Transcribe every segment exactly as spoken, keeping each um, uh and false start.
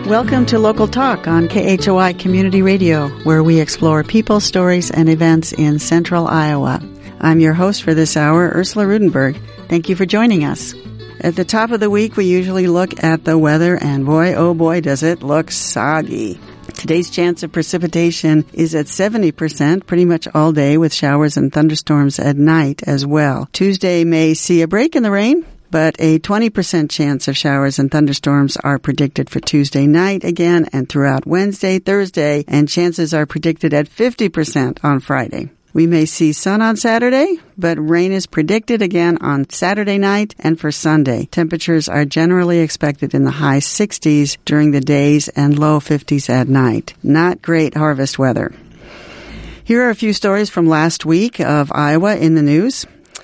Welcome to Local Talk on K H O I Community Radio, where we explore people, stories, and events in central Iowa. I'm your host for this hour, Ursula Rudenberg. Thank you for joining us. At the top of the week, we usually look at the weather, and boy, oh boy, does it look soggy. Today's chance of precipitation is at seventy percent pretty much all day, with showers and thunderstorms at night as well. Tuesday may see a break in the rain, but a twenty percent chance of showers and thunderstorms are predicted for Tuesday night again and throughout Wednesday, Thursday, and chances are predicted at fifty percent on Friday. We may see sun on Saturday, but rain is predicted again on Saturday night and for Sunday. Temperatures are generally expected in the high sixties during the days and low fifties at night. Not great harvest weather. Here are a few stories from last week of Iowa in the news.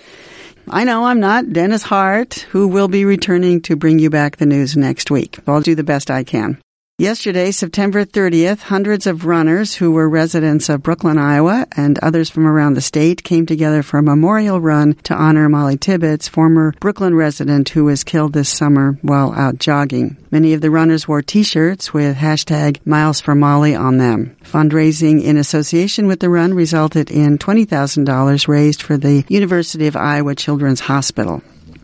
I know I'm not Dennis Hart, who will be returning to bring you back the news next week. I'll do the best I can. Yesterday, September thirtieth, hundreds of runners who were residents of Brooklyn, Iowa, and others from around the state came together for a memorial run to honor Molly Tibbetts, former Brooklyn resident who was killed this summer while out jogging. Many of the runners wore T-shirts with hashtag Miles for Molly on them. Fundraising in association with the run resulted in twenty thousand dollars raised for the University of Iowa Children's Hospital.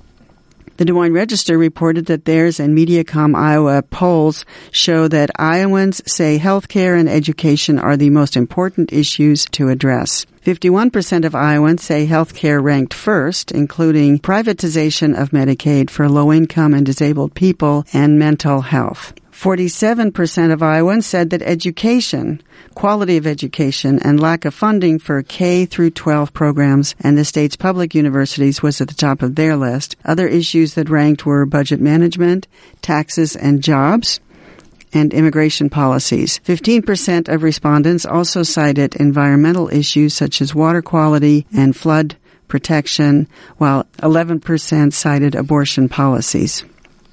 The Des Moines Register reported that theirs and Mediacom Iowa polls show that Iowans say healthcare and education are the most important issues to address. fifty-one percent of Iowans say healthcare ranked first, including privatization of Medicaid for low-income and disabled people and mental health. forty-seven percent of Iowans said that education, quality of education, and lack of funding for K through twelve programs and the state's public universities was at the top of their list. Other issues that ranked were budget management, taxes and jobs, and immigration policies. fifteen percent of respondents also cited environmental issues such as water quality and flood protection, while eleven percent cited abortion policies.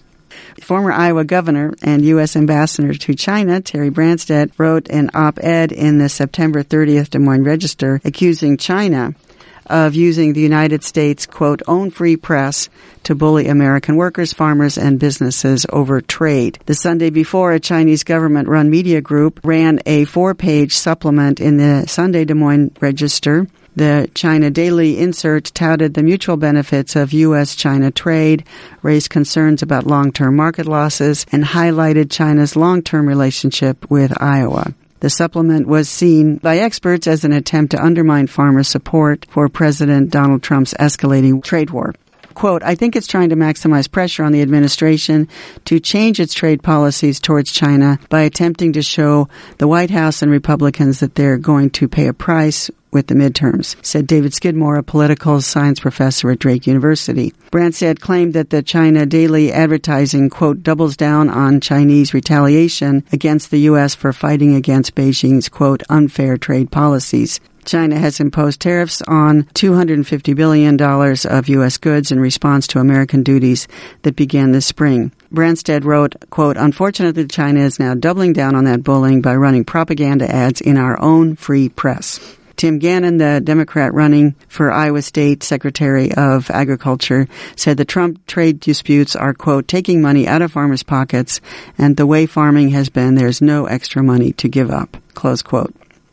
Former Iowa governor and U S ambassador to China, Terry Branstad, wrote an op-ed in the September thirtieth Des Moines Register accusing China of using the United States, quote, own free press to bully American workers, farmers, and businesses over trade. The Sunday before, a Chinese government-run media group ran a four-page supplement in the Sunday Des Moines Register. The China Daily insert touted the mutual benefits of U S China trade, raised concerns about long-term market losses, and highlighted China's long-term relationship with Iowa. The supplement was seen by experts as an attempt to undermine farmer support for President Donald Trump's escalating trade war. Quote, I think it's trying to maximize pressure on the administration to change its trade policies towards China by attempting to show the White House and Republicans that they're going to pay a price with the midterms, said David Skidmore, a political science professor at Drake University. Branstad claimed that the China Daily advertising, quote, doubles down on Chinese retaliation against the U S for fighting against Beijing's, quote, unfair trade policies. China has imposed tariffs on two hundred fifty billion dollars of U S goods in response to American duties that began this spring. Branstad wrote, quote, unfortunately, China is now doubling down on that bullying by running propaganda ads in our own free press. Tim Gannon, the Democrat running for Iowa State Secretary of Agriculture, said the Trump trade disputes are, quote, taking money out of farmers' pockets, and the way farming has been, there's no extra money to give up, close quote.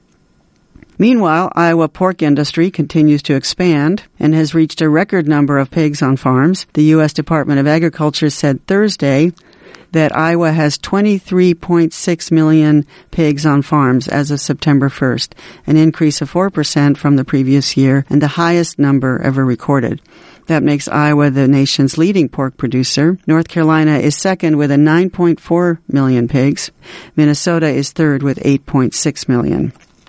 Meanwhile, Iowa pork industry continues to expand and has reached a record number of pigs on farms. The U S Department of Agriculture said Thursday that Iowa has twenty-three point six million pigs on farms as of September first, an increase of four percent from the previous year and the highest number ever recorded. That makes Iowa the nation's leading pork producer. North Carolina is second with a nine point four million pigs. Minnesota is third with eight point six million.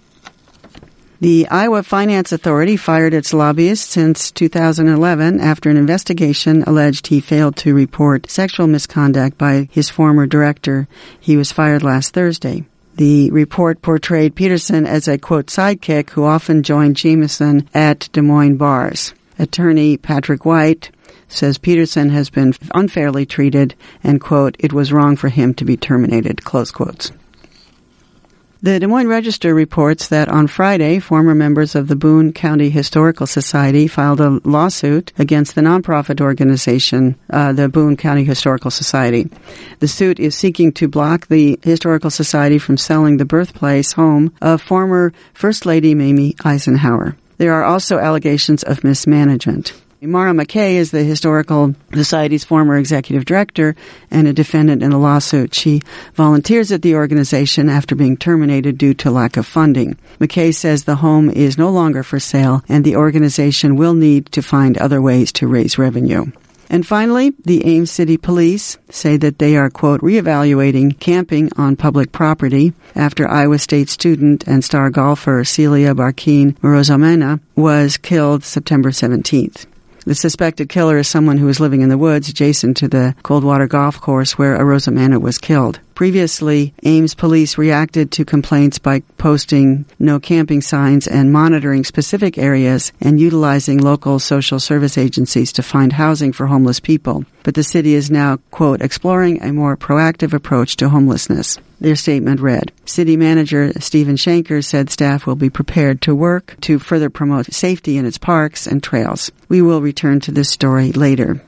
The Iowa Finance Authority fired its lobbyist since two thousand eleven after an investigation alleged he failed to report sexual misconduct by his former director. He was fired last Thursday. The report portrayed Peterson as a, quote, sidekick who often joined Jameson at Des Moines bars. Attorney Patrick White says Peterson has been unfairly treated and, quote, it was wrong for him to be terminated, close quotes. The Des Moines Register reports that on Friday, former members of the Boone County Historical Society filed a lawsuit against the nonprofit organization, uh, the Boone County Historical Society. The suit is seeking to block the Historical Society from selling the birthplace home of former First Lady Mamie Eisenhower. There are also allegations of mismanagement. Mara McKay is the Historical Society's former executive director and a defendant in the lawsuit. She volunteers at the organization after being terminated due to lack of funding. McKay says the home is no longer for sale and the organization will need to find other ways to raise revenue. And finally, the Ames City Police say that they are, quote, reevaluating camping on public property after Iowa State student and star golfer Celia Barkeen Morozomena was killed September seventeenth. The suspected killer is someone who was living in the woods adjacent to the Coldwater Golf Course where Morozomena was killed. Previously, Ames police reacted to complaints by posting no camping signs and monitoring specific areas and utilizing local social service agencies to find housing for homeless people. But the city is now, quote, exploring a more proactive approach to homelessness. Their statement read, City Manager Stephen Shanker said staff will be prepared to work to further promote safety in its parks and trails. We will return to this story later.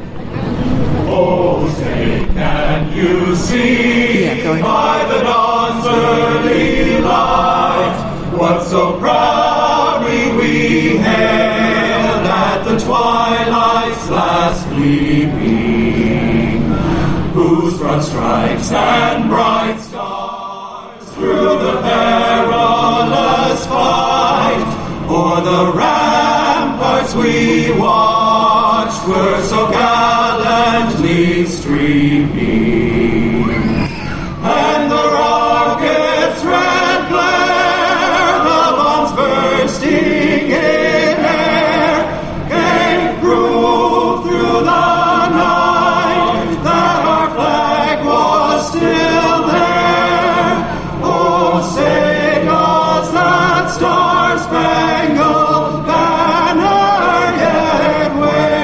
Oh, say, can you see yeah, go ahead. By the dawn's early light what so proudly we hailed at the twilight's last gleaming, whose broad stripes and bright stars through the perilous fight o'er the ramparts we watched were so gallantly streaming, and the rocket's red glare, the bombs bursting in air, gave proof through the night that our flag was still there. Oh, say does that star-spangled banner yet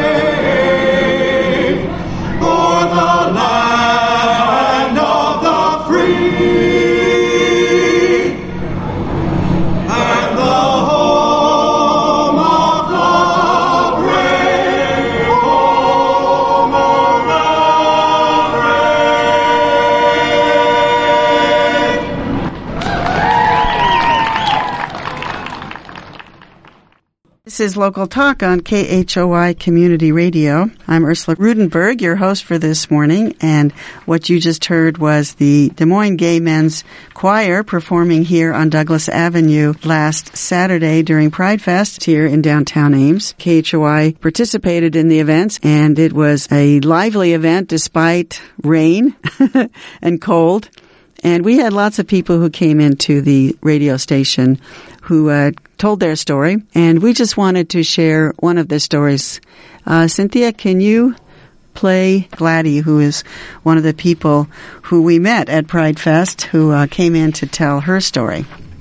wave o'er the land of the free and the home of the brave, home of the brave. This is Local Talk on K H O I Community Radio. I'm Ursula Rudenberg, your host for this morning, and what you just heard was the Des Moines Gay Men's Choir performing here on Douglas Avenue last Saturday during Pride Fest here in downtown Ames. K H O I participated in the events, and it was a lively event despite rain and cold. And we had lots of people who came into the radio station who uh, told their story, and we just wanted to share one of the stories. Uh, Cynthia, can you play Gladys, who is one of the people who we met at Pride Fest, who uh, came in to tell her story?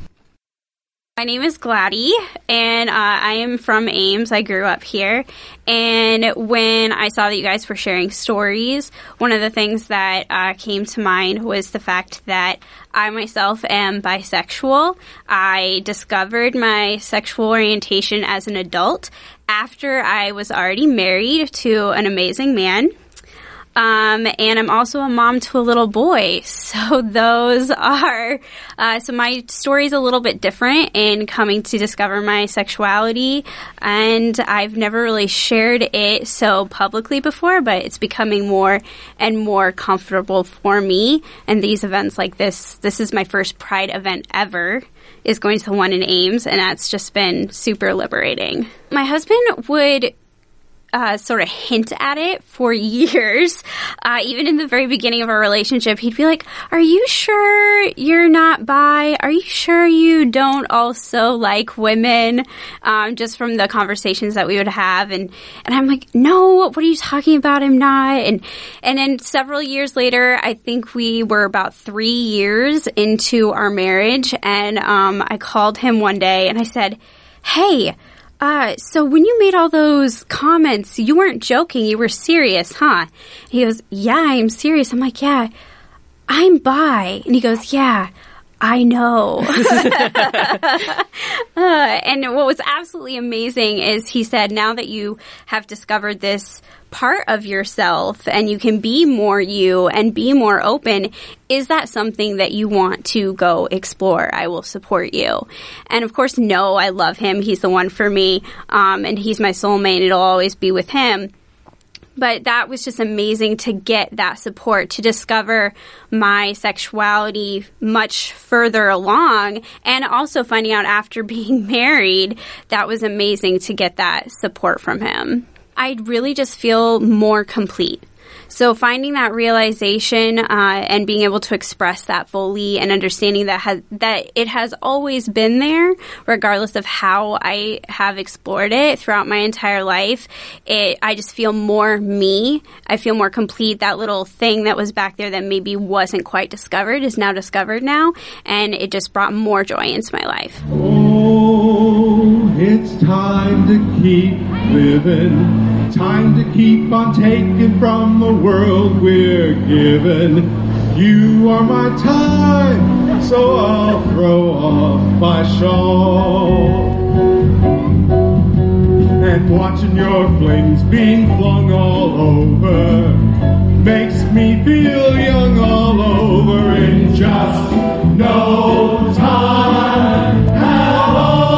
My name is Gladys, and uh, I am from Ames. I grew up here, and when I saw that you guys were sharing stories, one of the things that uh, came to mind was the fact that I myself am bisexual. I discovered my sexual orientation as an adult after I was already married to an amazing man. Um, and I'm also a mom to a little boy. So those are, uh, so my story's a little bit different in coming to discover my sexuality. And I've never really shared it so publicly before, but it's becoming more and more comfortable for me. And these events like this, this is my first Pride event ever, is going to the one in Ames. And that's just been super liberating. My husband would Uh, sort of hint at it for years. Uh, even in the very beginning of our relationship, he'd be like, are you sure you're not bi? Are you sure you don't also like women? Um, just from the conversations that we would have. And, and I'm like, no, what are you talking about? I'm not. And, and then several years later, I think we were about three years into our marriage. And um, I called him one day and I said, hey, Uh, so when you made all those comments, you weren't joking, you were serious, huh? He goes, yeah, I'm serious. I'm like, yeah, I'm bi. And he goes, yeah, I know. uh, and what was absolutely amazing is he said, now that you have discovered this part of yourself and you can be more you and be more open, is that something that you want to go explore? I will support you. And of course, no, I love him. He's the one for me. Um, and he's my soulmate. It'll always be with him. But that was just amazing to get that support, to discover my sexuality much further along, and also finding out after being married, that was amazing to get that support from him. I really just feel more complete. So finding that realization uh, and being able to express that fully and understanding that has, that it has always been there, regardless of how I have explored it throughout my entire life, it, I just feel more me. I feel more complete. That little thing that was back there that maybe wasn't quite discovered is now discovered now, and it just brought more joy into my life. Oh, it's time to keep living. Time to keep on taking from the world we're given. You are my time, so I'll throw off my shawl. And watching your flings being flung all over makes me feel young all over in just no time at all.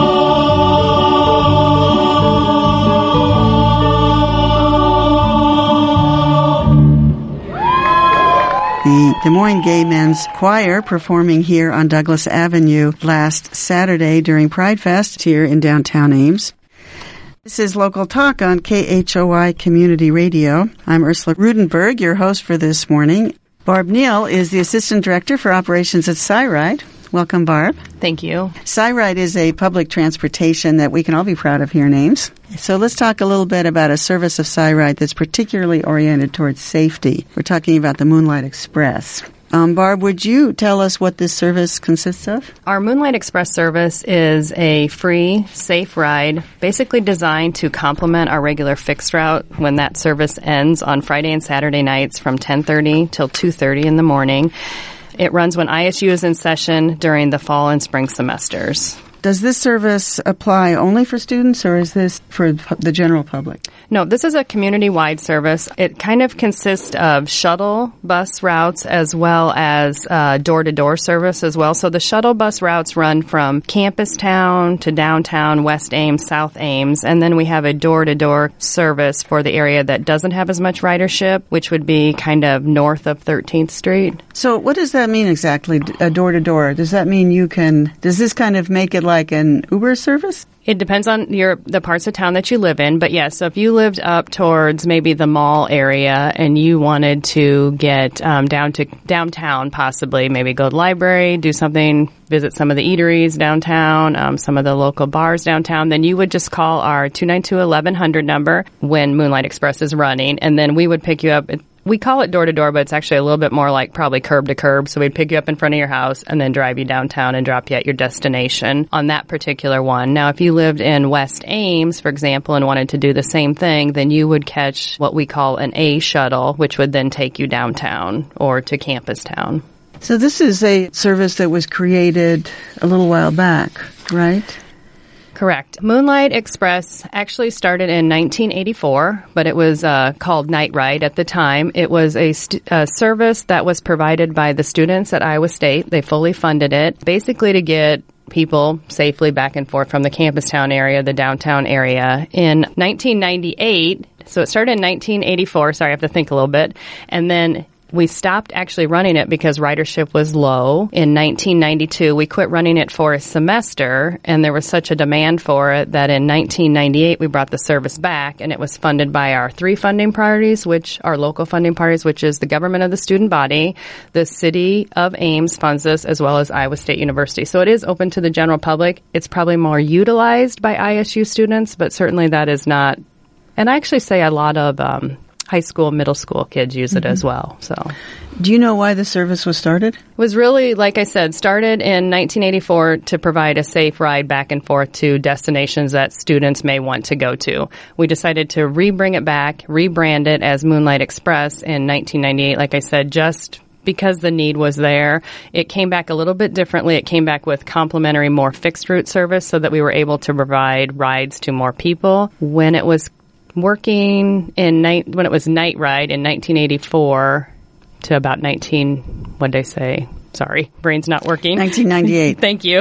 The Des Moines Gay Men's Choir performing here on Douglas Avenue last Saturday during Pride Fest here in downtown Ames. This is Local Talk on K H O I Community Radio. I'm Ursula Rudenberg, your host for this morning. Barb Neal is the Assistant Director for Operations at SciRide. Welcome, Barb. Thank you. SciRide is a public transportation that we can all be proud of here in Ames. So let's talk a little bit about a service of SciRide that's particularly oriented towards safety. We're talking about the Moonlight Express. Um, Barb, would you tell us what this service consists of? Our Moonlight Express service is a free, safe ride, basically designed to complement our regular fixed route when that service ends on Friday and Saturday nights from ten thirty till two thirty in the morning. It runs when I S U is in session during the fall and spring semesters. Does this service apply only for students, or is this for the general public? No, this is a community-wide service. It kind of consists of shuttle bus routes as well as uh, door-to-door service as well. So the shuttle bus routes run from Campus Town to downtown, West Ames, South Ames, and then we have a door-to-door service for the area that doesn't have as much ridership, which would be kind of north of thirteenth Street. So what does that mean exactly, uh, door-to-door? Does that mean you can, does this kind of make it like an Uber service? It depends on your the parts of town that you live in. But yes, so if you lived up towards maybe the mall area and you wanted to get um, down to downtown, possibly, maybe go to the library, do something, visit some of the eateries downtown, um, some of the local bars downtown, then you would just call our two nine two, eleven hundred number when Moonlight Express is running, and then we would pick you up. We call it door-to-door, but it's actually a little bit more like probably curb-to-curb. So we'd pick you up in front of your house and then drive you downtown and drop you at your destination on that particular one. Now, if you lived in West Ames, for example, and wanted to do the same thing, then you would catch what we call an A shuttle, which would then take you downtown or to Campus Town. So this is a service that was created a little while back, right? Correct. Moonlight Express actually started in nineteen eighty-four, but it was uh, called Night Ride at the time. It was a, st- a service that was provided by the students at Iowa State. They fully funded it, basically to get people safely back and forth from the Campus Town area, the downtown area. In nineteen ninety-eight, so it started in nineteen eighty-four, sorry, I have to think a little bit, and then we stopped actually running it because ridership was low. In nineteen ninety-two, we quit running it for a semester, and there was such a demand for it that in nineteen ninety-eight, we brought the service back, and it was funded by our three funding priorities, which are local funding priorities, which is the government of the student body, the city of Ames funds this, as well as Iowa State University. So it is open to the general public. It's probably more utilized by I S U students, but certainly that is not. And I actually say a lot of um high school, middle school kids use it mm-hmm. as well. So, do you know why the service was started? It was really, like I said, started in nineteen eighty-four to provide a safe ride back and forth to destinations that students may want to go to. We decided to re-bring it back, rebrand it as Moonlight Express in nineteen ninety-eight, like I said, just because the need was there. It came back a little bit differently. It came back with complimentary, more fixed route service so that we were able to provide rides to more people. When it was working in night, when it was Night Ride in nineteen eighty-four to about nineteen, what did I say? Sorry, brain's not working. nineteen ninety-eight. Thank you.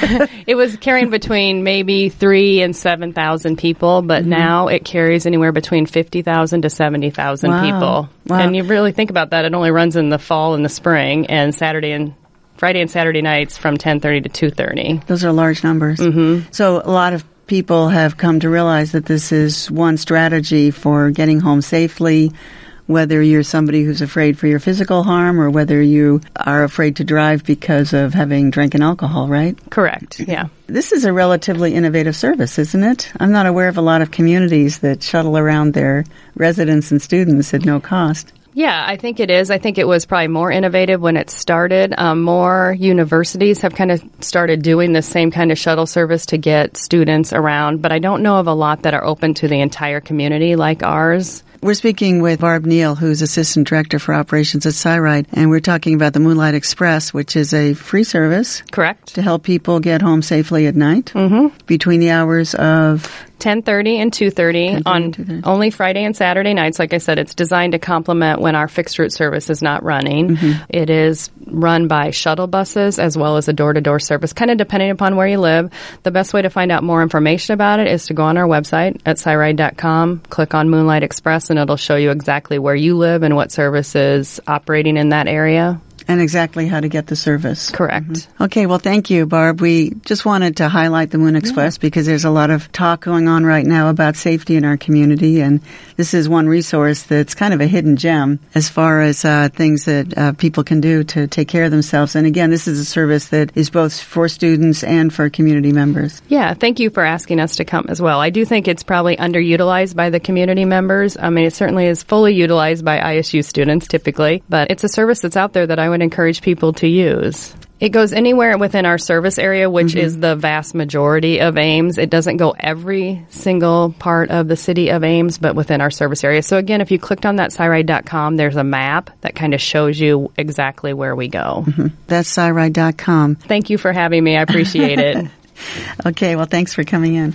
It was carrying between maybe three and seven thousand people, but mm-hmm. now it carries anywhere between fifty thousand to seventy thousand wow. people. Wow. And you really think about that, it only runs in the fall and the spring, and Saturday and Friday and Saturday nights from ten thirty to two thirty. Those are large numbers. Mm-hmm. So a lot of people have come to realize that this is one strategy for getting home safely, whether you're somebody who's afraid for your physical harm or whether you are afraid to drive because of having drinking alcohol, right? Correct, yeah. This is a relatively innovative service, isn't it? I'm not aware of a lot of communities that shuttle around their residents and students at no cost. Yeah, I think it is. I think it was probably more innovative when it started. Um, more universities have kind of started doing the same kind of shuttle service to get students around, but I don't know of a lot that are open to the entire community like ours. We're speaking with Barb Neal, who's Assistant Director for Operations at SciRide, and we're talking about the Moonlight Express, which is a free service. Correct. To help people get home safely at night mm-hmm. between the hours of ten thirty and two thirty on two thirty. Only Friday and Saturday nights. Like I said, it's designed to complement when our fixed route service is not running. Mm-hmm. It is run by shuttle buses as well as a door-to-door service, kind of depending upon where you live. The best way to find out more information about it is to go on our website at sci ride dot com, click on Moonlight Express, and it'll show you exactly where you live and what service is operating in that area. And exactly how to get the service. Correct. Mm-hmm. Okay, well, thank you, Barb. We just wanted to highlight the Moon Express yeah. because there's a lot of talk going on right now about safety in our community, and this is one resource that's kind of a hidden gem as far as uh, things that uh, people can do to take care of themselves. And again, this is a service that is both for students and for community members. Yeah, thank you for asking us to come as well. I do think it's probably underutilized by the community members. I mean, it certainly is fully utilized by I S U students typically, but it's a service that's out there that I would encourage people to use. It goes anywhere within our service area, which mm-hmm. is the vast majority of Ames. It doesn't go every single part of the city of Ames, but within our service area. So again, if you clicked on that sci ride dot com, there's a map that kind of shows you exactly where we go. Mm-hmm. That's sci ride dot com. Thank you for having me. I appreciate it. Okay, well, thanks for coming in.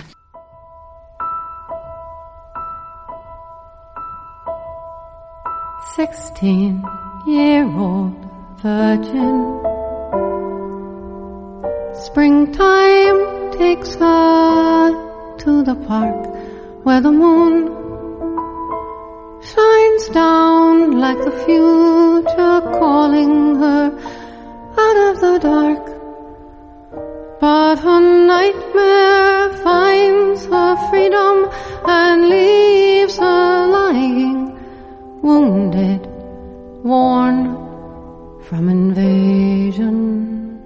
Sixteen-year-old virgin, springtime takes her to the park where the moon shines down like the future calling her out of the dark. But her nightmare finds her freedom and leaves her lying wounded, worn from invasion.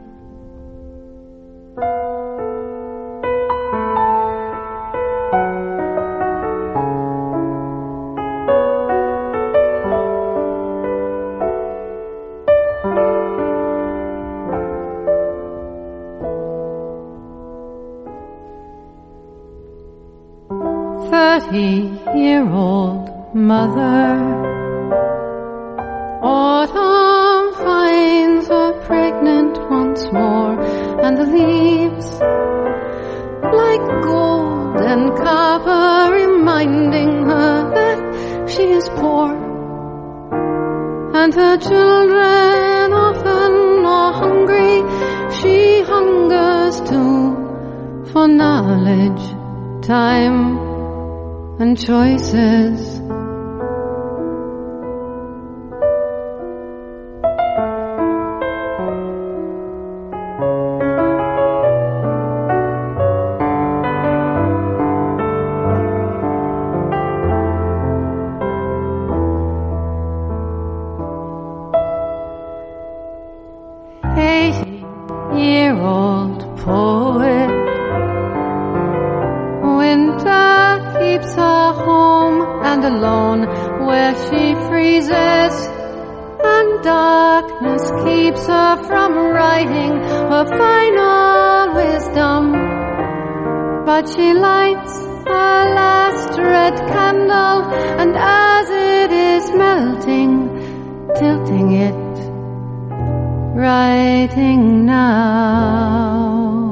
Thirty-year-old mother, autumn finds her pregnant once more, and the leaves like gold and copper reminding her that she is poor, and her children often are hungry. She hungers too for knowledge, time, and choices. Eighty-year-old poet, winter keeps her home and alone where she freezes, and darkness keeps her from writing her final wisdom. But she lights her last red candle, and as it is melting, tilting it writing now.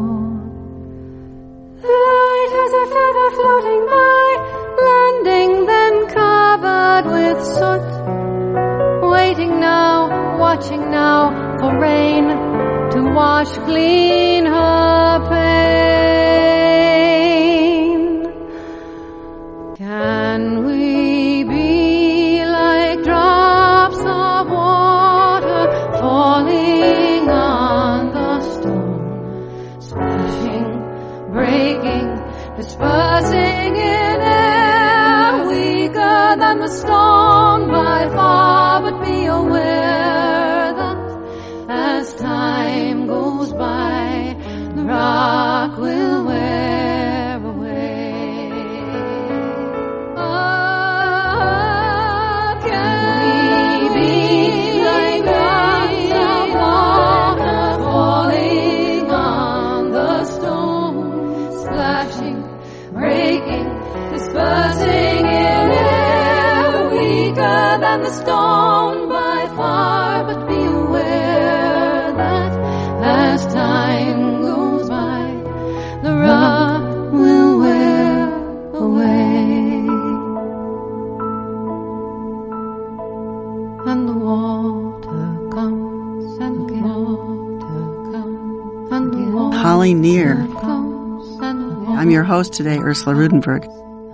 Light as a feather floating by, landing then covered with soot. Waiting now, watching now for rain to wash clean her pain. Can we be like drops of water falling on the stone, splashing, breaking, dispersing in air, weaker than the stone by far, but be aware that as time goes by, the rock will wear away. Oh, can we be like drops of water falling on the stone, splashing, breaking, dispersing in air, weaker than the stone by far, but be aware that as time goes by, the rock will wear away, and the water comes and the water comes and the water Holly Near. comes and the water I'm your host today, Ursula Rudenberg.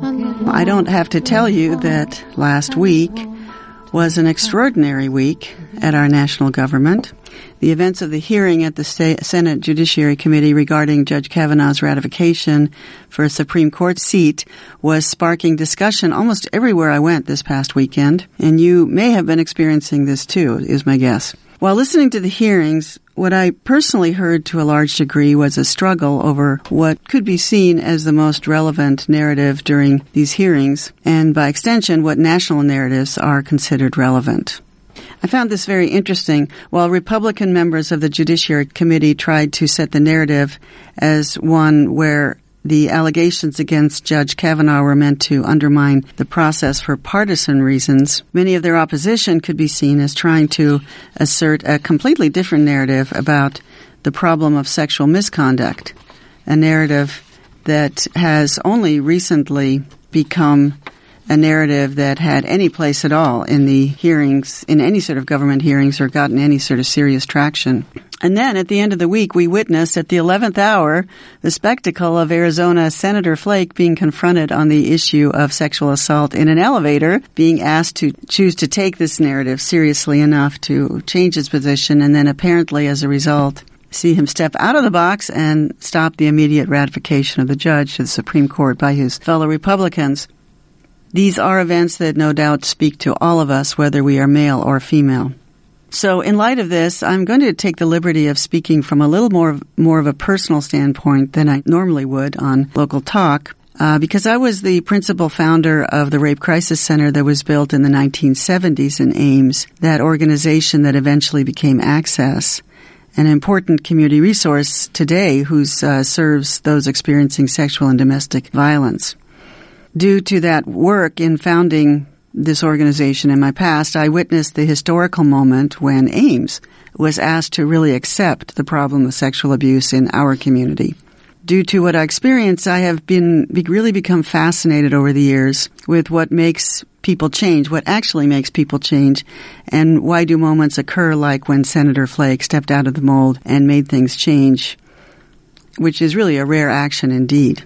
I don't have to tell you that last week was an extraordinary week at our national government. The events of the hearing at the State Senate Judiciary Committee regarding Judge Kavanaugh's ratification for a Supreme Court seat was sparking discussion almost everywhere I went this past weekend, and you may have been experiencing this too, is my guess. While listening to the hearings, what I personally heard to a large degree was a struggle over what could be seen as the most relevant narrative during these hearings, and by extension, what national narratives are considered relevant. I found this very interesting. While Republican members of the Judiciary Committee tried to set the narrative as one where the allegations against Judge Kavanaugh were meant to undermine the process for partisan reasons, many of their opposition could be seen as trying to assert a completely different narrative about the problem of sexual misconduct, a narrative that has only recently become a narrative that had any place at all in the hearings, in any sort of government hearings, or gotten any sort of serious traction. And then at the end of the week, we witnessed at the eleventh hour the spectacle of Arizona Senator Flake being confronted on the issue of sexual assault in an elevator, being asked to choose to take this narrative seriously enough to change his position, and then apparently as a result see him step out of the box and stop the immediate ratification of the judge to the Supreme Court by his fellow Republicans. These are events that no doubt speak to all of us, whether we are male or female. So in light of this, I'm going to take the liberty of speaking from a little more, more of a personal standpoint than I normally would on Local Talk, uh, because I was the principal founder of the Rape Crisis Center that was built in the nineteen seventies in Ames, that organization that eventually became Access, an important community resource today who uh, serves those experiencing sexual and domestic violence. Due to that work in founding this organization in my past, I witnessed the historical moment when Ames was asked to really accept the problem of sexual abuse in our community. Due to what I experienced, I have been really become fascinated over the years with what makes people change, what actually makes people change, and why do moments occur like when Senator Flake stepped out of the mold and made things change, which is really a rare action indeed.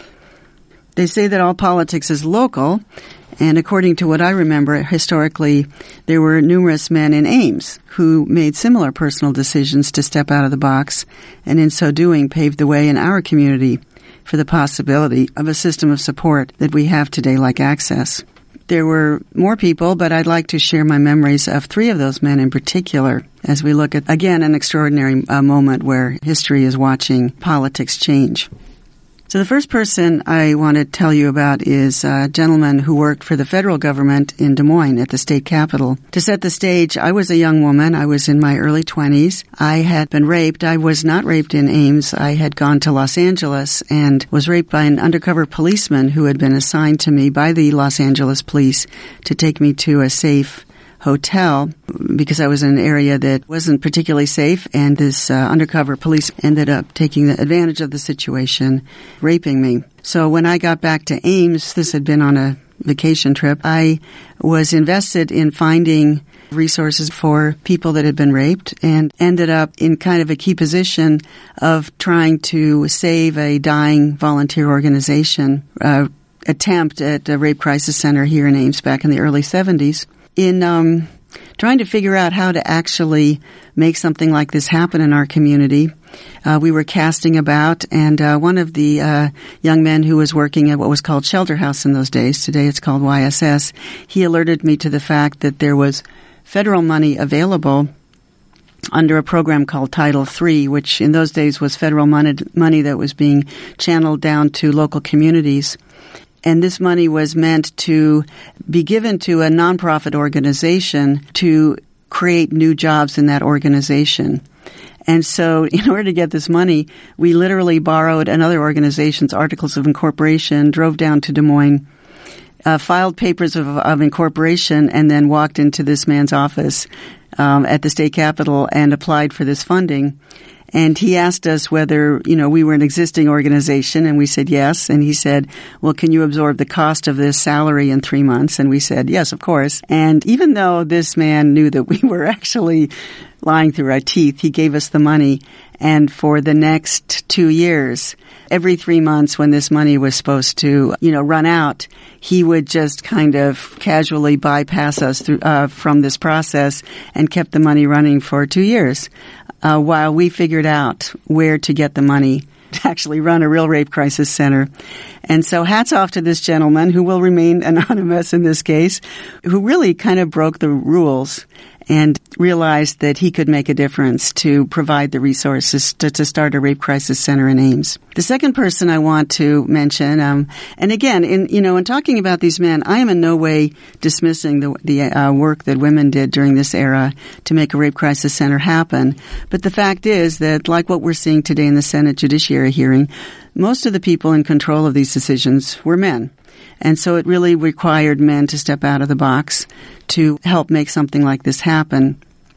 They say that all politics is local, and according to what I remember, historically, there were numerous men in Ames who made similar personal decisions to step out of the box, and in so doing paved the way in our community for the possibility of a system of support that we have today like Access. There were more people, but I'd like to share my memories of three of those men in particular as we look at, again, an extraordinary uh, moment where history is watching politics change. So the first person I want to tell you about is a gentleman who worked for the federal government in Des Moines at the state capitol. To set the stage, I was a young woman. I was in my early twenties. I had been raped. I was not raped in Ames. I had gone to Los Angeles and was raped by an undercover policeman who had been assigned to me by the Los Angeles police to take me to a safe hotel because I was in an area that wasn't particularly safe, and this uh, undercover police ended up taking advantage of the situation, raping me. So when I got back to Ames, this had been on a vacation trip, I was invested in finding resources for people that had been raped and ended up in kind of a key position of trying to save a dying volunteer organization uh, attempt at a rape crisis center here in Ames back in the early seventies. In um, trying to figure out how to actually make something like this happen in our community, Uh, we were casting about, and uh, one of the uh, young men who was working at what was called Shelter House in those days, today it's called Y S S, he alerted me to the fact that there was federal money available under a program called Title three, which in those days was federal money, money that was being channeled down to local communities. And this money was meant to be given to a nonprofit organization to create new jobs in that organization. And so in order to get this money, we literally borrowed another organization's articles of incorporation, drove down to Des Moines, uh, filed papers of, of incorporation, and then walked into this man's office um, at the state capitol and applied for this funding. And he asked us whether, you know, we were an existing organization, and we said yes. And he said, well, can you absorb the cost of this salary in three months? And we said, yes, of course. And even though this man knew that we were actually lying through our teeth, he gave us the money. And for the next two years, every three months when this money was supposed to, you know, run out, he would just kind of casually bypass us through, uh, from this process and kept the money running for two years. Uh, while we figured out where to get the money to actually run a real rape crisis center. And so hats off to this gentleman, who will remain anonymous in this case, who really kind of broke the rules and realized that he could make a difference to provide the resources to, to start a rape crisis center in Ames. The second person I want to mention, um, and again, in you know, in talking about these men, I am in no way dismissing the the uh, work that women did during this era to make a rape crisis center happen. But the fact is that, like what we're seeing today in the Senate Judiciary hearing, most of the people in control of these decisions were men. And so it really required men to step out of the box to help make something like this happen.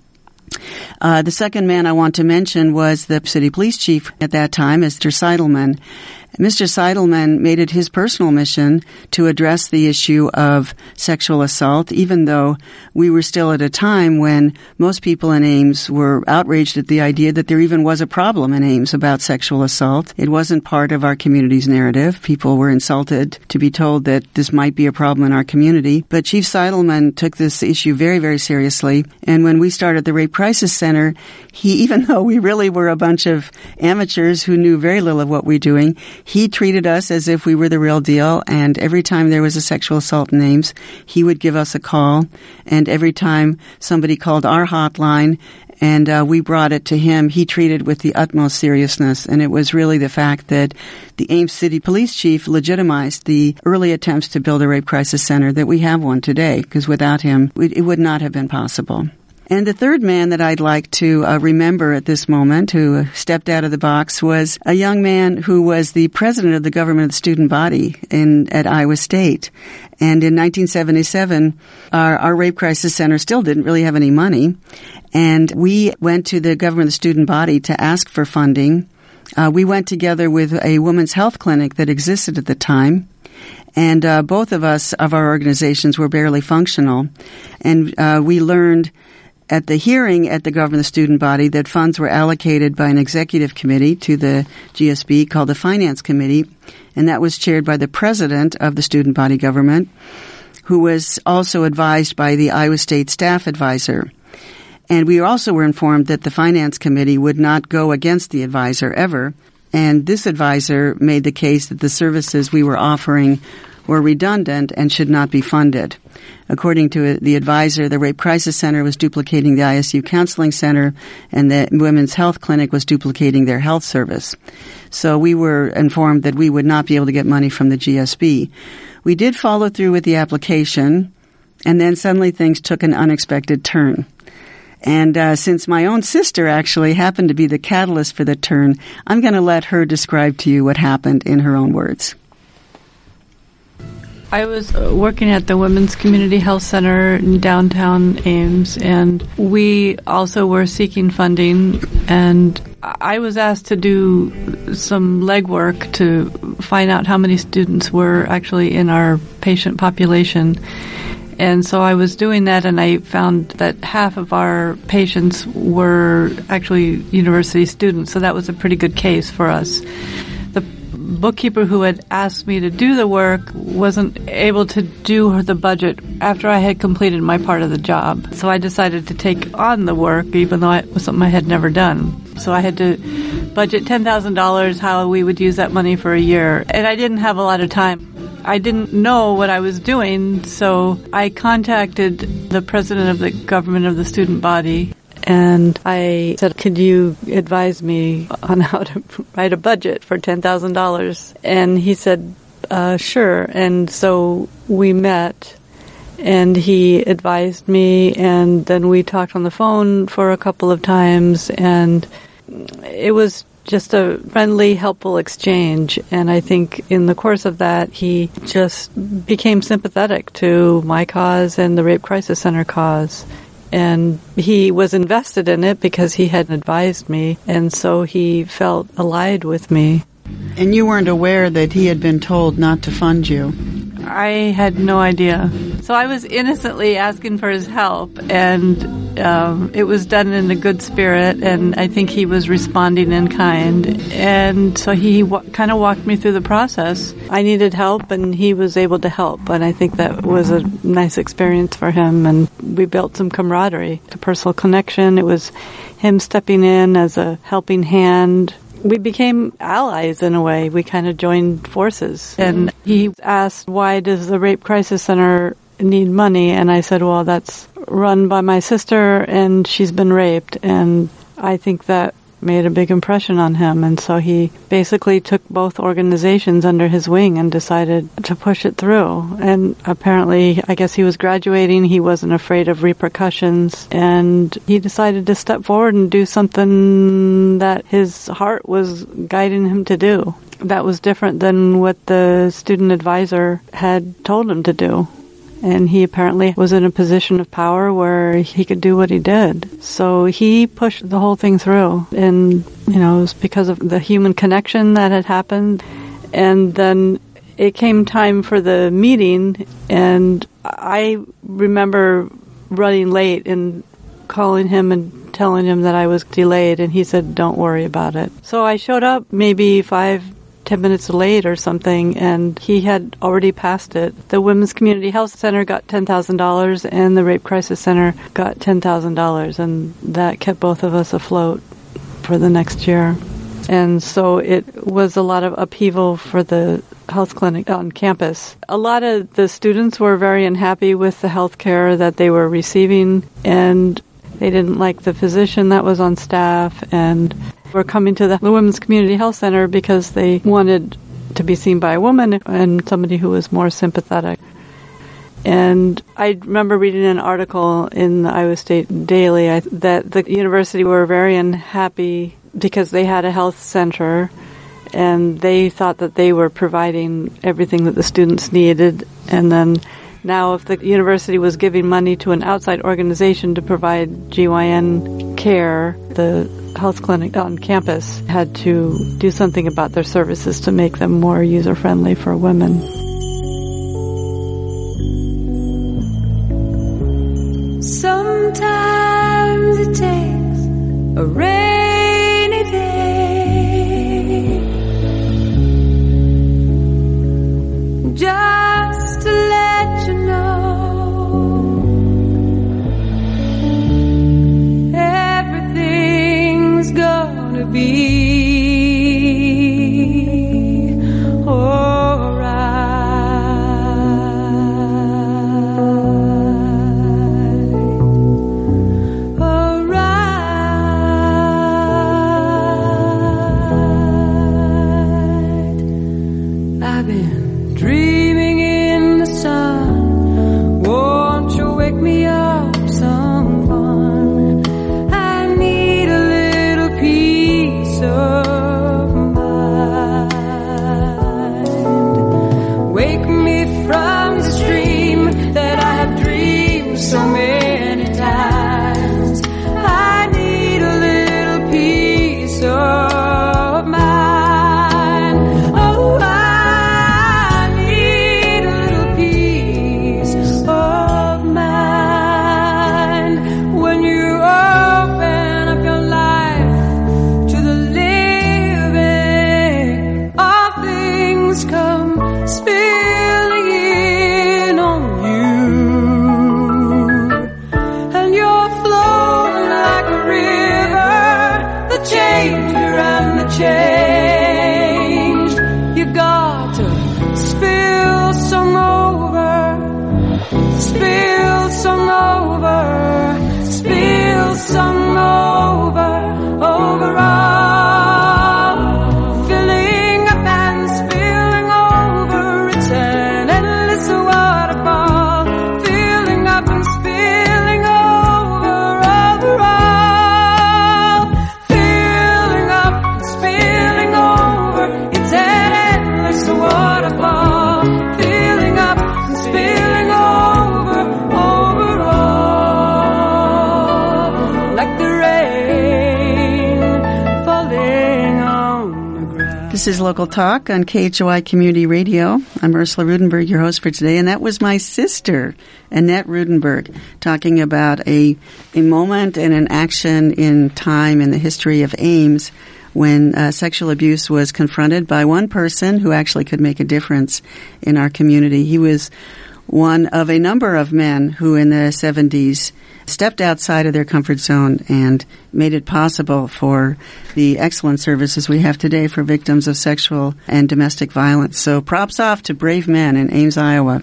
Uh, the second man I want to mention was the city police chief at that time, Mister Seidelman. Mister Seidelman made it his personal mission to address the issue of sexual assault, even though we were still at a time when most people in Ames were outraged at the idea that there even was a problem in Ames about sexual assault. It wasn't part of our community's narrative. People were insulted to be told that this might be a problem in our community. But Chief Seidelman took this issue very, very seriously. And when we started the Rape Crisis Center, he, even though we really were a bunch of amateurs who knew very little of what we were doing, he treated us as if we were the real deal, and every time there was a sexual assault in Ames, he would give us a call, and every time somebody called our hotline and uh, we brought it to him, he treated with the utmost seriousness. And it was really the fact that the Ames City Police Chief legitimized the early attempts to build a rape crisis center that we have one today, because without him, it would not have been possible. And the third man that I'd like to uh, remember at this moment, who stepped out of the box, was a young man who was the president of the government of the student body in at Iowa State. And in nineteen seventy-seven, our, our rape crisis center still didn't really have any money. And we went to the government of the student body to ask for funding. Uh, we went together with a women's health clinic that existed at the time. And uh, both of us, of our organizations, were barely functional. And uh, we learned at the hearing at the government student body that funds were allocated by an executive committee to the G S B called the Finance Committee, and that was chaired by the president of the student body government, who was also advised by the Iowa State staff advisor. And we also were informed that the Finance Committee would not go against the advisor ever, and this advisor made the case that the services we were offering were redundant and should not be funded. According to the advisor, the Rape Crisis Center was duplicating the I S U Counseling Center, and the Women's Health Clinic was duplicating their health service. So we were informed that we would not be able to get money from the G S B. We did follow through with the application, and then suddenly things took an unexpected turn. And uh, since my own sister actually happened to be the catalyst for the turn, I'm going to let her describe to you what happened in her own words. I was uh, working at the Women's Community Health Center in downtown Ames, and we also were seeking funding, and I was asked to do some legwork to find out how many students were actually in our patient population. And so I was doing that, and I found that half of our patients were actually university students, so that was a pretty good case for us. The bookkeeper who had asked me to do the work wasn't able to do the budget after I had completed my part of the job. So I decided to take on the work, even though it was something I had never done. So I had to budget ten thousand dollars, how we would use that money for a year. And I didn't have a lot of time. I didn't know what I was doing, so I contacted the president of the government of the student body, and I said, could you advise me on how to write a budget for ten thousand dollars? And he said, uh, sure. And so we met, and he advised me, and then we talked on the phone for a couple of times, and it was just a friendly, helpful exchange. And I think in the course of that, he just became sympathetic to my cause and the Rape Crisis Center cause. And he was invested in it because he had advised me, and so he felt allied with me. And you weren't aware that he had been told not to fund you? I had no idea. So I was innocently asking for his help, and um, it was done in a good spirit, and I think he was responding in kind. And so he w- kind of walked me through the process. I needed help, and he was able to help, and I think that was a nice experience for him, and we built some camaraderie, a personal connection. It was him stepping in as a helping hand. We became allies in a way. We kind of joined forces. And he asked, why does the Rape Crisis Center need money? And I said, well, that's run by my sister, and she's been raped. And I think that made a big impression on him. And so he basically took both organizations under his wing and decided to push it through. And apparently, I guess he was graduating. He wasn't afraid of repercussions. And he decided to step forward and do something that his heart was guiding him to do. That was different than what the student advisor had told him to do. And he apparently was in a position of power where he could do what he did. So he pushed the whole thing through. And, you know, it was because of the human connection that had happened. And then it came time for the meeting, and I remember running late and calling him and telling him that I was delayed, and he said, don't worry about it. So I showed up maybe five ten minutes late or something, and he had already passed it. The Women's Community Health Center got ten thousand dollars, and the Rape Crisis Center got ten thousand dollars, and that kept both of us afloat for the next year. And so it was a lot of upheaval for the health clinic on campus. A lot of the students were very unhappy with the health care that they were receiving, and they didn't like the physician that was on staff, and were coming to the Women's Community Health Center because they wanted to be seen by a woman and somebody who was more sympathetic. And I remember reading an article in the Iowa State Daily I, that the university were very unhappy because they had a health center, and they thought that they were providing everything that the students needed. And then now if the university was giving money to an outside organization to provide G Y N care, the health clinic on campus had to do something about their services to make them more user-friendly for women. Sometimes it takes a rainy day just to let you know everything's gonna be alright. This is Local Talk on K H O I Community Radio. I'm Ursula Rudenberg, your host for today, and that was my sister, Annette Rudenberg, talking about a a moment and an action in time in the history of Ames when uh, sexual abuse was confronted by one person who actually could make a difference in our community. He was one of a number of men who in the seventies stepped outside of their comfort zone and made it possible for the excellent services we have today for victims of sexual and domestic violence. So props off to brave men in Ames, Iowa.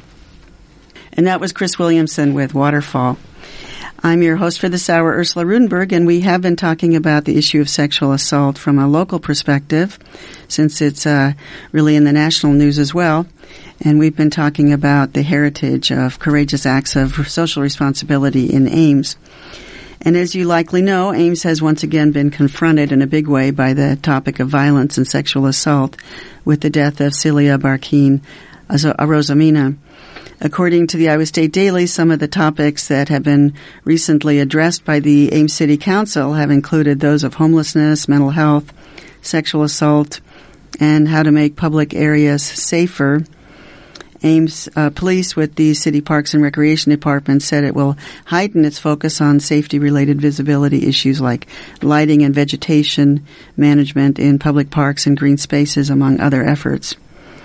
And that was Chris Williamson with Waterfall. I'm your host for this hour, Ursula Rudenberg, and we have been talking about the issue of sexual assault from a local perspective, since it's uh, really in the national news as well. And we've been talking about the heritage of courageous acts of social responsibility in Ames. And as you likely know, Ames has once again been confronted in a big way by the topic of violence and sexual assault with the death of Celia Barkeen Arosamena. According to the Iowa State Daily, some of the topics that have been recently addressed by the Ames City Council have included those of homelessness, mental health, sexual assault, and how to make public areas safer. Ames uh, Police with the City Parks and Recreation Department said it will heighten its focus on safety-related visibility issues like lighting and vegetation management in public parks and green spaces, among other efforts.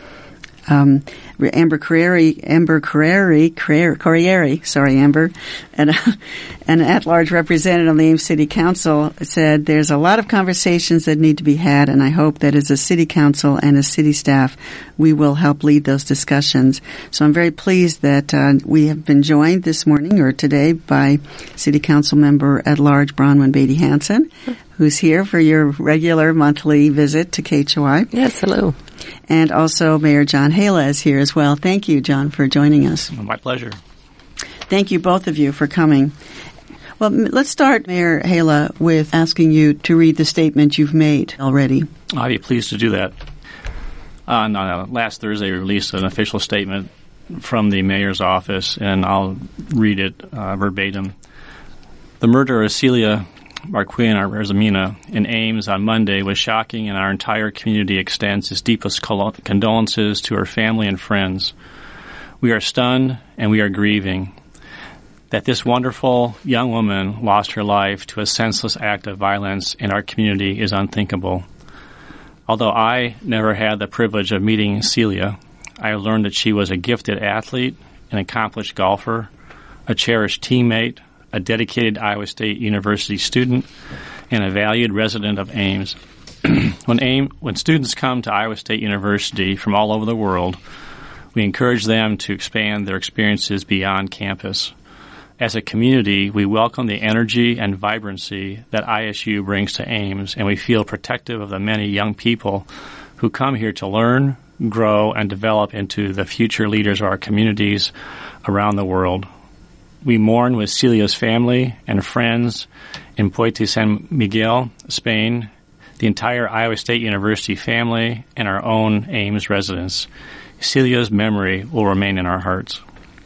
Um, Amber Corriere, Amber Corriere, Corriere, sorry, Amber, and uh, an at-large representative on the Ames City Council said there's a lot of conversations that need to be had, and I hope that as a city council and as city staff, we will help lead those discussions. So I'm very pleased that uh, we have been joined this morning or today by City Council member at-large Bronwyn Beatty Hansen, who's here for your regular monthly visit to K H O I. Yes, hello. And also Mayor John Hala is here as well. Thank you, John, for joining us. My pleasure. Thank you, both of you, for coming. Well, let's start, Mayor Hala, with asking you to read the statement you've made already. I'd be pleased to do that. On uh, last Thursday, we released an official statement from the mayor's office, and I'll read it uh, verbatim. The murder of Celia Barkeen Arosamena in Ames on Monday was shocking, and our entire community extends its deepest condolences to her family and friends. We are stunned and we are grieving. That this wonderful young woman lost her life to a senseless act of violence in our community is unthinkable. Although I never had the privilege of meeting Celia, I have learned that she was a gifted athlete, an accomplished golfer, a cherished teammate, a dedicated Iowa State University student, and a valued resident of Ames. when, Ames, when students come to Iowa State University from all over the world, we encourage them to expand their experiences beyond campus. As a community, we welcome the energy and vibrancy that I S U brings to Ames, and we feel protective of the many young people who come here to learn, grow, and develop into the future leaders of our communities around the world. We mourn with Celia's family and friends in Puente San Miguel, Spain, the entire Iowa State University family, and our own Ames residents. Celia's memory will remain in our hearts.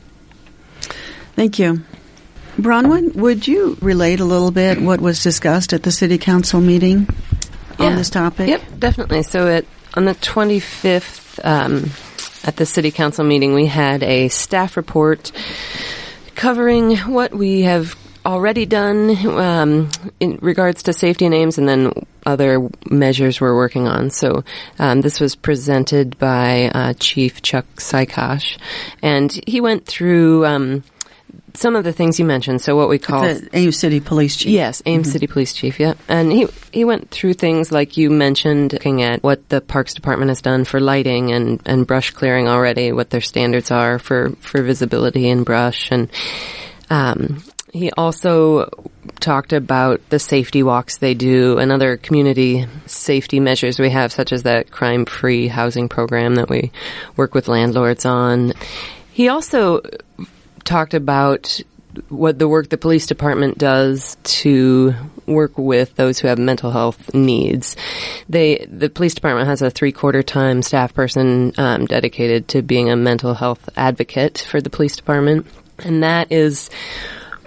Thank you. Bronwyn, would you relate a little bit what was discussed at the City Council meeting yeah. on this topic? Yep, definitely. So it, on the twenty-fifth, um, at the City Council meeting, we had a staff report covering what we have already done um, in regards to safety in Ames, and then other measures we're working on. So um, this was presented by uh, Chief Chuck Sykosh, and he went through um, some of the things you mentioned. So what we call the Ames City Police Chief. Yes, Ames mm-hmm. City Police Chief. Yeah, and he he went through things like you mentioned, looking at what the Parks Department has done for lighting and, and brush clearing already, what their standards are for for visibility in brush, and um, he also talked about the safety walks they do and other community safety measures we have, such as that crime-free housing program that we work with landlords on. He also talked about what the work the police department does to work with those who have mental health needs. They, the police department has a three-quarter time staff person um, dedicated to being a mental health advocate for the police department, and that is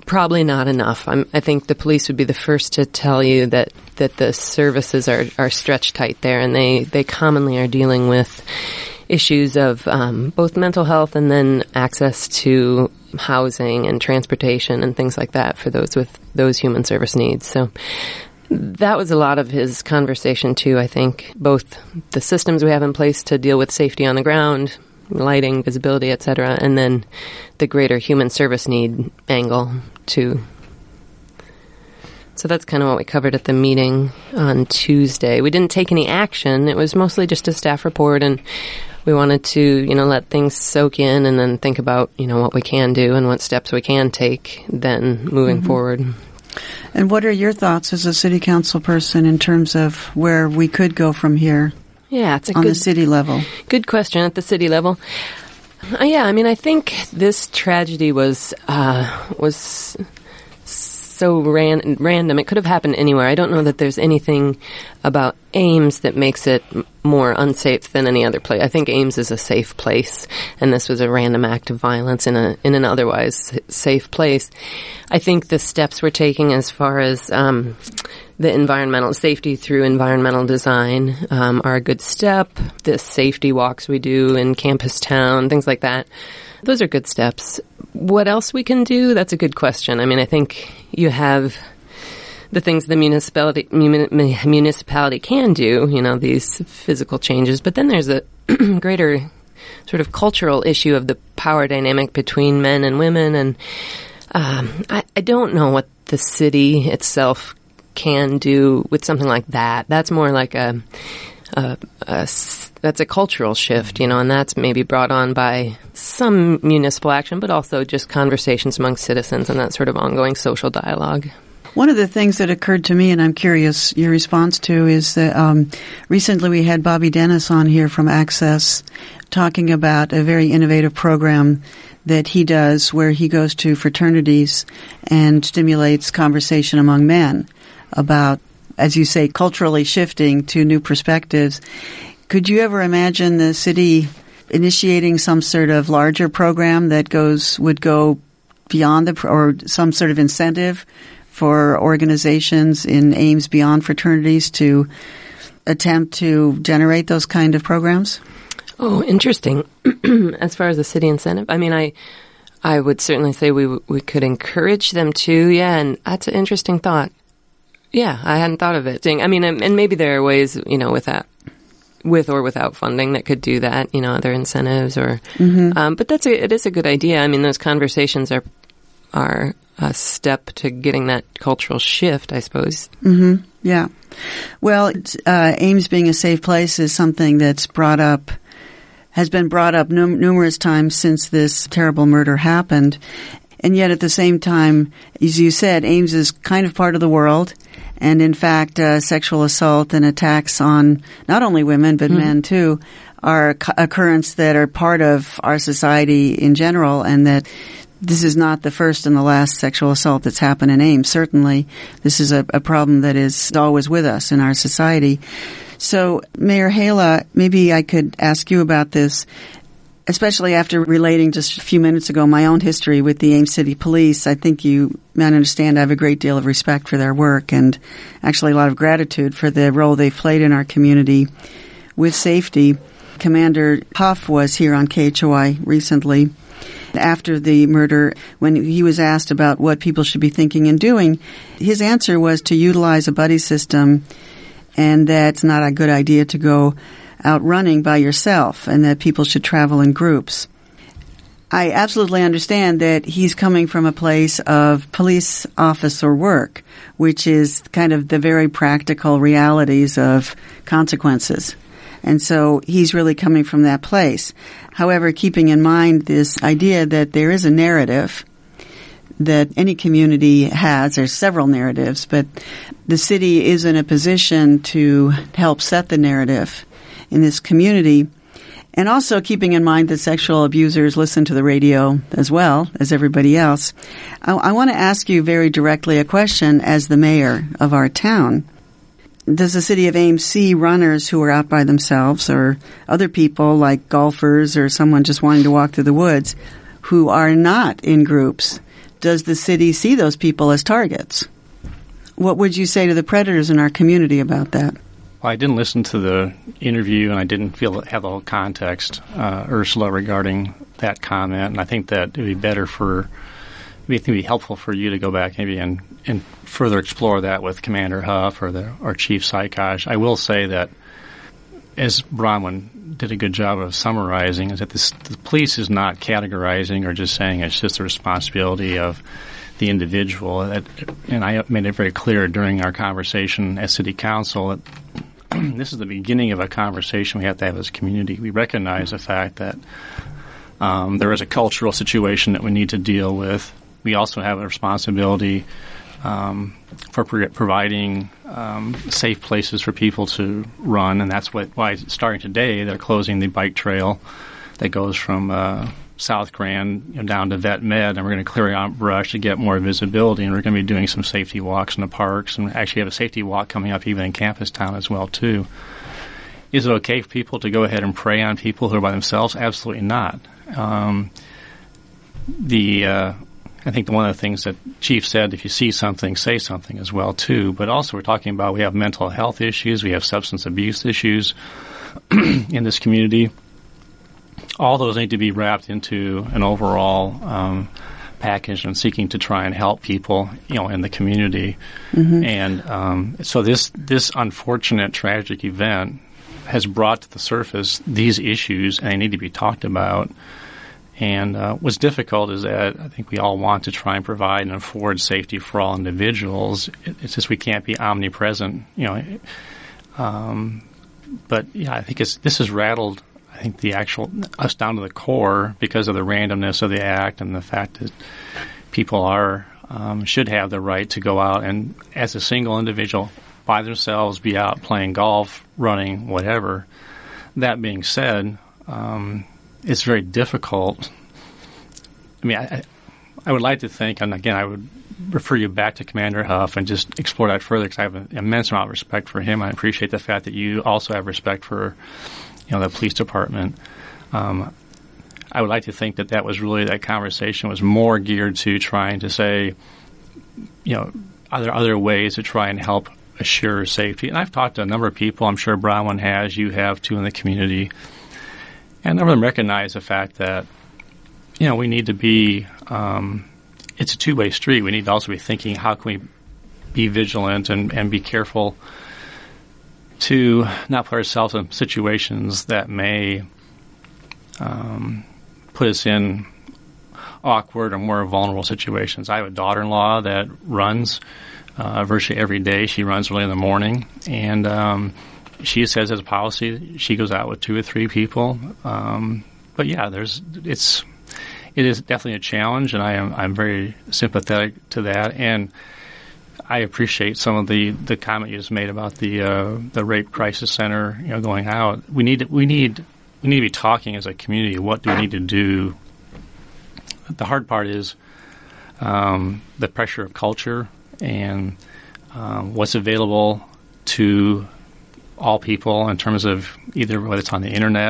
probably not enough. I'm, I think the police would be the first to tell you that, that the services are, are stretched tight there, and they, they commonly are dealing with issues of um, both mental health and then access to housing and transportation and things like that for those with those human service needs. So that was a lot of his conversation too, I think. Both the systems we have in place to deal with safety on the ground, lighting, visibility, et cetera, and then the greater human service need angle too. So that's kind of what we covered at the meeting on Tuesday. We didn't take any action. It was mostly just a staff report, and we wanted to, you know, let things soak in and then think about, you know, what we can do and what steps we can take then moving mm-hmm. forward. And what are your thoughts as a city council person in terms of where we could go from here? Yeah, it's a on good, the city level. Good question at the city level. Uh, yeah, I mean, I think this tragedy was uh, was so ran- random. It could have happened anywhere. I don't know that there's anything about Ames that makes it m- more unsafe than any other place. I think Ames is a safe place, and this was a random act of violence in a in an otherwise safe place. I think the steps we're taking as far as um, the environmental safety through environmental design um, are a good step. The safety walks we do in Campus Town, things like that, those are good steps. What else we can do? That's a good question. I mean, I think you have the things the municipality muni- municipality can do, you know, these physical changes, but then there's a greater sort of cultural issue of the power dynamic between men and women, and um, I, I don't know what the city itself can do with something like that. That's more like a, a, a that's a cultural shift, you know, and that's maybe brought on by some municipal action, but also just conversations among citizens and that sort of ongoing social dialogue. One of the things that occurred to me, and I'm curious your response to, is that um, recently we had Bobby Dennis on here from Access talking about a very innovative program that he does where he goes to fraternities and stimulates conversation among men about, as you say, culturally shifting to new perspectives. Could you ever imagine the city initiating some sort of larger program that goes would go beyond the, or some sort of incentive for organizations in Ames beyond fraternities to attempt to generate those kind of programs? Oh, interesting. As far as a city incentive, I mean, I I would certainly say we w- we could encourage them to, yeah, and that's an interesting thought. Yeah, I hadn't thought of it. I mean, and maybe there are ways, you know, with that, with or without funding that could do that, you know, other incentives or, mm-hmm. um, but that's a, it is a good idea. I mean, those conversations are, are a step to getting that cultural shift, I suppose. Mm-hmm. Yeah. Well, uh, Ames being a safe place is something that's brought up, has been brought up num- numerous times since this terrible murder happened. And yet at the same time, as you said, Ames is kind of part of the world. And in fact, uh, sexual assault and attacks on not only women, but mm. men too, are c- occurrence that are part of our society in general, and that this is not the first and the last sexual assault that's happened in Ames. Certainly, this is a, a problem that is always with us in our society. So, Mayor Hala, maybe I could ask you about this, especially after relating just a few minutes ago my own history with the Ames City Police. I think you might understand I have a great deal of respect for their work and actually a lot of gratitude for the role they've played in our community with safety. Commander Huff was here on K H O I recently after the murder. When he was asked about what people should be thinking and doing, his answer was to utilize a buddy system, and that's not a good idea to go out running by yourself, and that people should travel in groups. I absolutely understand that he's coming from a place of police officer work, which is kind of the very practical realities of consequences. And so he's really coming from that place. However, keeping in mind this idea that there is a narrative that any community has, there's several narratives, but the city is in a position to help set the narrative in this community, and also keeping in mind that sexual abusers listen to the radio as well as everybody else. I, I want to ask you very directly a question as the mayor of our town. Does the city of Ames see runners who are out by themselves, or other people like golfers or someone just wanting to walk through the woods who are not in groups does the city see those people as targets? What would you say to the predators in our community about that? Well, I didn't listen to the interview, and I didn't feel have the whole context, uh, Ursula, regarding that comment. And I think that it would be better for, maybe it would be helpful for you to go back maybe and, and further explore that with Commander Huff or the or Chief Sykosh. I will say that, as Bronwyn did a good job of summarizing, is that this, the police is not categorizing or just saying it's just the responsibility of the individual. And I made it very clear during our conversation as City Council that this is the beginning of a conversation we have to have as a community. We recognize the fact that um, there is a cultural situation that we need to deal with. We also have a responsibility um, for pro- providing um, safe places for people to run, and that's what why starting today they're closing the bike trail that goes from uh, South Grand you know, down to Vet Med, and we're going to clear out brush to get more visibility, and we're going to be doing some safety walks in the parks, and actually have a safety walk coming up even in Campus Town as well, too. Is it okay for people to go ahead and prey on people who are by themselves? Absolutely not. Um, the uh, I think one of the things that Chief said, if you see something, say something as well, too. But also we're talking about we have mental health issues, we have substance abuse issues in this community. All those need to be wrapped into an overall um, package and seeking to try and help people, you know, in the community. Mm-hmm. And um, so this this unfortunate tragic event has brought to the surface these issues, and they need to be talked about. And uh, what's difficult is that I think we all want to try and provide and afford safety for all individuals. It's just we can't be omnipresent, you know. Um, but yeah, I think it's this has rattled. I think the actual us down to the core because of the randomness of the act and the fact that people are um, should have the right to go out and, as a single individual, by themselves, be out playing golf, running, whatever. That being said, um, it's very difficult. I mean, I, I would like to think, and again, I would refer you back to Commander Huff and just explore that further because I have an immense amount of respect for him. I appreciate the fact that you also have respect for, you know, the police department. Um, I would like to think that that was really, that conversation was more geared to trying to say, you know, are there other ways to try and help assure safety? And I've talked to a number of people, I'm sure Bronwyn has, you have too in the community, and a number of them recognize the fact that, you know, we need to be, um, it's a two-way street. We need to also be thinking, how can we be vigilant and, and be careful to not put ourselves in situations that may um, put us in awkward or more vulnerable situations. I have a daughter-in-law that runs uh, virtually every day. She runs early in the morning, and um, she says as a policy she goes out with two or three people. Um, but yeah, there's it's it is definitely a challenge, and I am I'm very sympathetic to that. And I appreciate some of the, the comment you just made about the uh, the rape crisis center, you know, going out. We need we need we need to be talking as a community. What do we need to do? The hard part is um, the pressure of culture and um, what's available to all people in terms of either whether it's on the internet,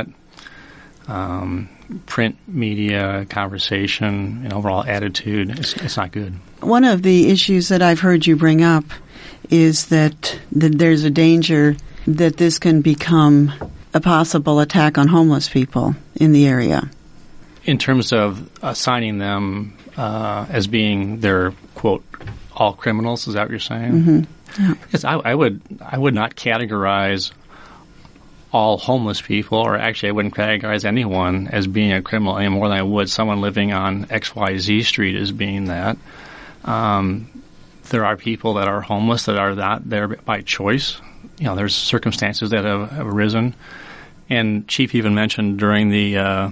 um, print media, conversation, and overall attitude. It's, it's not good. One of the issues that I've heard you bring up is that, that there's a danger that this can become a possible attack on homeless people in the area. In terms of assigning them uh, as being their, quote, all criminals, is that what you're saying? Mm-hmm. Yeah. Because I, I would I would not categorize all homeless people, or actually I wouldn't categorize anyone as being a criminal any more than I would someone living on X Y Z Street as being that. Um, there are people that are homeless that are not there by choice. You know, there's circumstances that have, have arisen. And Chief even mentioned during the uh,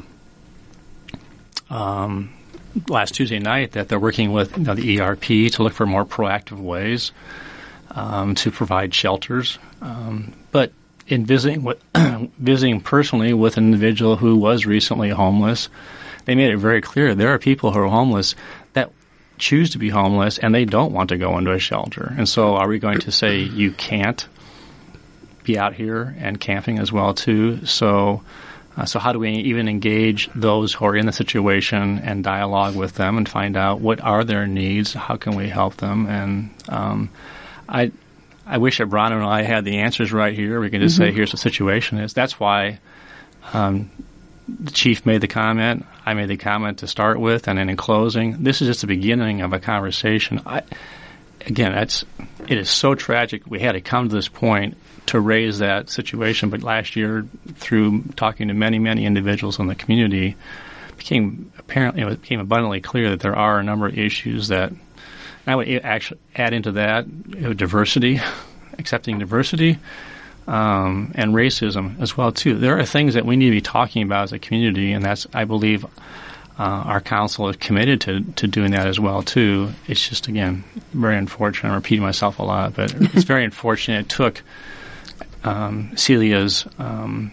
um, last Tuesday night that they're working with you know, the E R P to look for more proactive ways um, to provide shelters. Um, but in visiting with, visiting personally with an individual who was recently homeless, they made it very clear there are people who are homeless that choose to be homeless and they don't want to go into a shelter. And so are we going to say you can't be out here and camping as well too? So Uh, so how do we even engage those who are in the situation and dialogue with them and find out what are their needs? How can we help them? And um, I I wish that Bronwyn and I had the answers right here. We can just mm-hmm. say, here's the situation is. That's why um, the chief made the comment. I made the comment to start with. And then in closing, this is just the beginning of a conversation. I, again, that's it is so tragic we had to come to this point to raise that situation. But last year, through talking to many, many individuals in the community, became apparently it became abundantly clear that there are a number of issues that I would actually add into that you know, diversity, accepting diversity, um, and racism as well too. There are things that we need to be talking about as a community, and that's I believe uh, our council is committed to to doing that as well too. It's just again very unfortunate. I'm repeating myself a lot, but it's very unfortunate. It took um, Celia's um,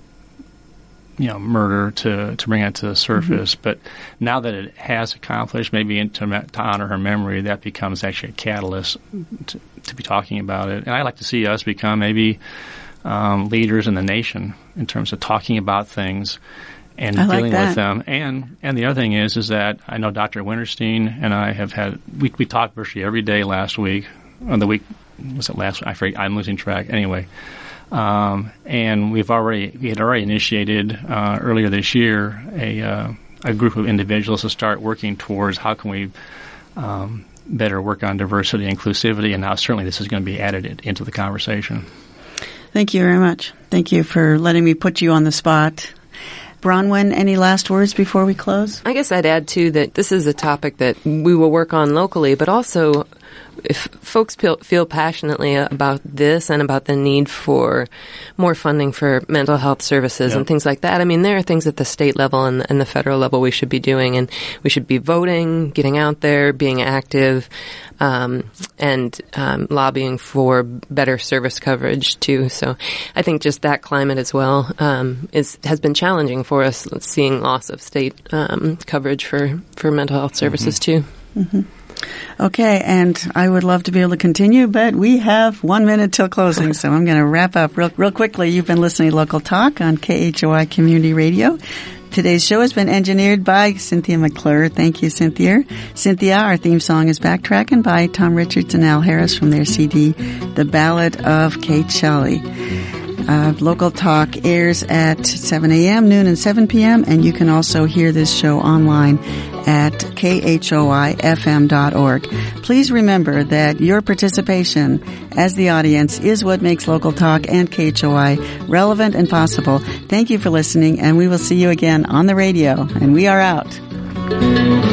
you know murder to to bring it to the surface, mm-hmm. but now that it has accomplished, maybe in, to, to honor her memory, that becomes actually a catalyst to, to be talking about it. And I'd like to see us become maybe um, leaders in the nation in terms of talking about things and I dealing like with them. And and the other thing is is that I know Doctor Winterstein and I have had we we talked virtually every day last week. On the week was it last week? I forget, I'm losing track. Anyway. Um, and we've already we had already initiated uh, earlier this year a uh, a group of individuals to start working towards how can we um, better work on diversity and inclusivity, and now certainly this is going to be added into the conversation. Thank you very much. Thank you for letting me put you on the spot. Bronwyn, any last words before we close? I guess I'd add, too, that this is a topic that we will work on locally, but also if folks feel, feel passionately about this and about the need for more funding for mental health services yep. and things like that, I mean, there are things at the state level and, and the federal level we should be doing, and we should be voting, getting out there, being active, um, and um, lobbying for better service coverage, too. So I think just that climate as well um, is has been challenging for us, seeing loss of state um, coverage for, for mental health services, mm-hmm. too. Mm-hmm. Okay, and I would love to be able to continue, but we have one minute till closing, so I'm going to wrap up real, real quickly. You've been listening to Local Talk on K H O I Community Radio. Today's show has been engineered by Cynthia McClure. Thank you, Cynthia. Cynthia, our theme song is Backtracking by Tom Richards and Al Harris from their C D, The Ballad of Kate Shelley. Uh, Local Talk airs at seven a.m., noon, and seven p.m., and you can also hear this show online at K H O I F M dot org. Please remember that your participation as the audience is what makes Local Talk and K H O I relevant and possible. Thank you for listening, and we will see you again on the radio, and we are out.